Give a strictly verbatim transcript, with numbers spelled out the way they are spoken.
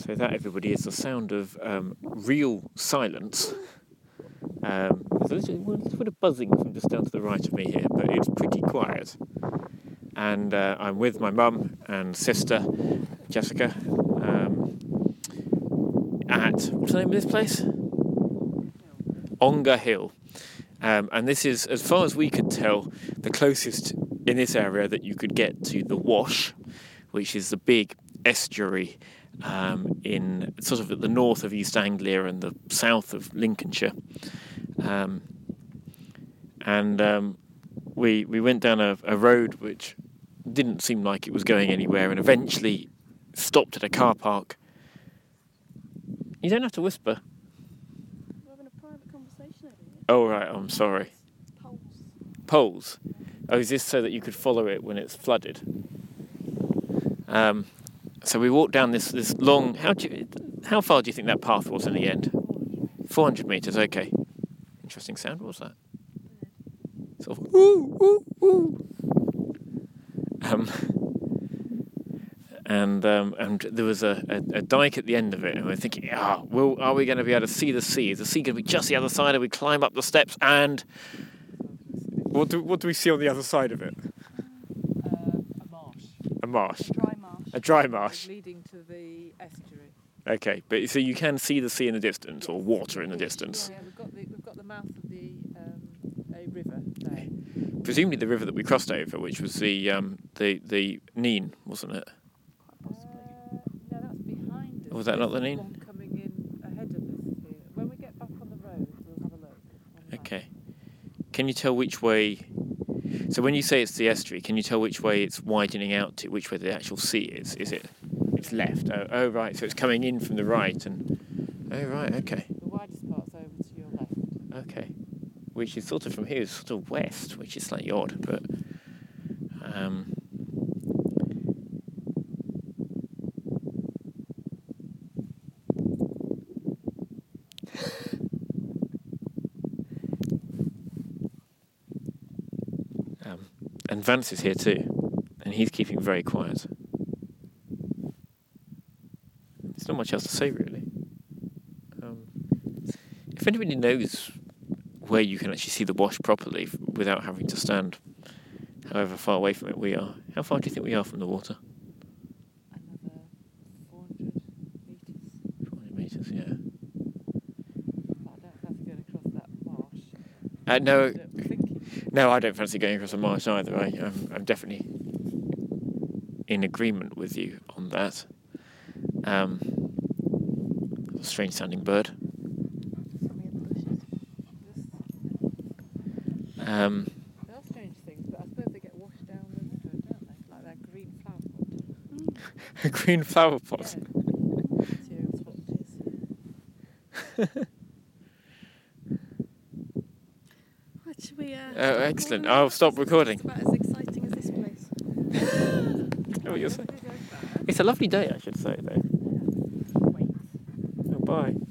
So that, everybody, is the sound of um, real silence. Um, there's a little, little bit of buzzing from just down to the right of me here, but it's pretty quiet. And uh, I'm with my mum and sister, Jessica, um, at, what's the name of this place? Ongar Hill. Um, and this is, as far as we could tell, the closest in this area that you could get to the Wash, which is the big estuary um, in sort of at the north of East Anglia and the south of Lincolnshire. Um, and um, we we went down a, a road which didn't seem like it was going anywhere, and eventually stopped at a car park. You don't have to whisper. We're having a private conversation over here. Oh, right, I'm sorry. Poles. Poles? Oh, is this so that you could follow it when it's flooded? Um, so we walked down this, this long... How do you, how far do you think that path was in the end? four hundred metres, okay. Interesting sound, what was that? Sort of, ooh, ooh, ooh. Um, and um, and there was a, a, a dike at the end of it, and we we're thinking, ah, well, are we going to be able to see the sea? Is the sea going to be just the other side? And we climb up the steps, and what do what do we see on the other side of it? Uh, a marsh. A marsh. A dry marsh. A dry marsh. Leading to the estuary. Okay, but so you can see the sea in the distance, or water in the distance. Yeah, we've got the we've got the mouth of the um, a river there. Presumably the river that we crossed over, which was the um, the the Nene, wasn't it? Uh, no, that's behind us. Was that not the There's Nene? one coming in ahead of us here. When we get back on the road, we'll have a look. on the map. Okay. Can you tell which way... So when you say it's the estuary, can you tell which way it's widening out to, which way the actual sea is? Is it... It's left. Oh, oh, right, so it's coming in from the right and... Oh, right, okay. The widest part's over to your left. Okay. Which is sort of from here, is sort of west, which is slightly odd, but... Um... Um, and Vance is here too, and he's keeping very quiet. There's not much else to say, really. Um, if anybody knows where you can actually see the Wash properly f- without having to stand however far away from it we are, how far do you think we are from the water? Another four hundred metres. four hundred metres, yeah. But I don't fancy going across that marsh. Uh, no, I'm thinking. no, I don't fancy going across a marsh either. I, I'm, I'm definitely in agreement with you on that. Um, a strange sounding bird. Um, There are strange things, but I suppose they get washed down the river, don't they? Like that green flower pot. a green flower pot. Yeah. That's what it is. Right, should we, uh, Oh, stop excellent. recording? I'll stop recording. It's about as exciting as this place. Oh, you're saying? It's a lovely day, I should say, though. Wait. Oh, bye.